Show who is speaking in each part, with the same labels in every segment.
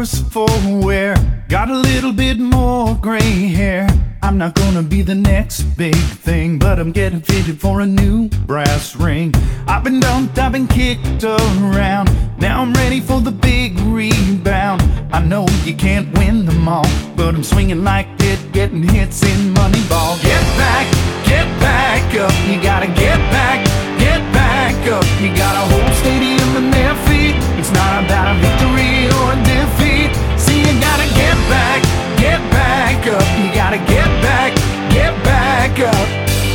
Speaker 1: worse for wear. Got a little bit more gray hair. I'm not gonna be the next big thing, but I'm getting fitted for a new brass ring. I've been dumped, I've been kicked around. Now I'm ready for the big rebound. I know you can't win them all, but I'm swinging like it, getting hits in Moneyball. Get back up. You gotta get back up. You got a whole stadium in their feet. It's not about a victory or a defeat. See, you gotta get back up. You gotta get back up.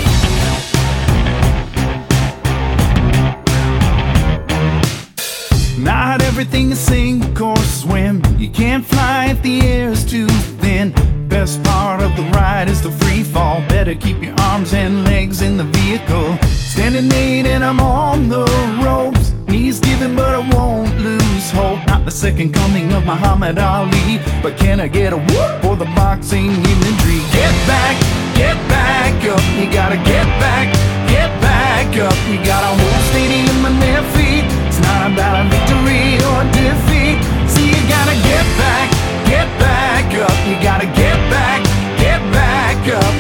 Speaker 1: Not everything is sink or swim. You can't fly if the air's too thin. Best part of the ride is the free fall. Better keep your arms and legs in the vehicle. Standing 8 and I'm on the ropes. Knees giving but I won't lose hope. Not the second coming of Muhammad Ali, but can I get a whoop for the boxing imagery? Get back up. You gotta get back up. You got a whole stadium on their feet. It's not about a victory or a defeat. See, you gotta get back up. You gotta get back up.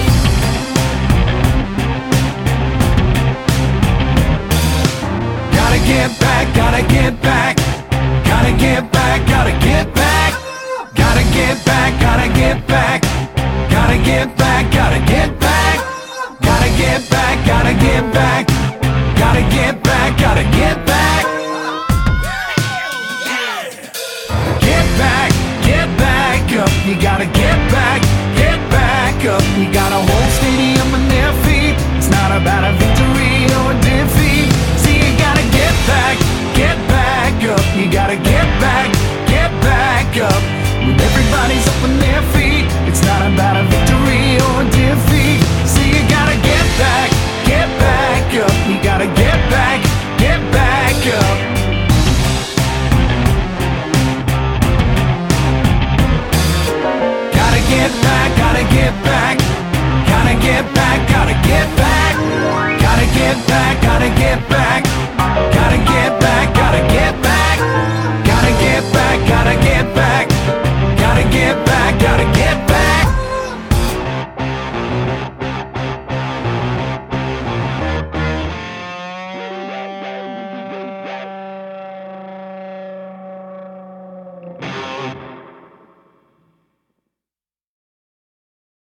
Speaker 1: Gotta get back. Gotta get back. Gotta get back. Gotta get back. Gotta get back. Gotta get back. Gotta get back. Gotta get back. Gotta get back. Gotta get back. Gotta get back. Gotta get back. Get back up. You gotta get back up. You got a whole stadium on their feet. It's not about a victory or a defeat. See, you gotta get back up. You gotta get back up. When everybody's up on their feet, it's not about a victory or a defeat. See, you gotta get back up. You gotta get back up. Gotta get back, gotta get back. Gotta get back, gotta get back. Gotta get back, gotta get back. Gotta get back, gotta get back. Gotta get back, gotta get back. Gotta get back.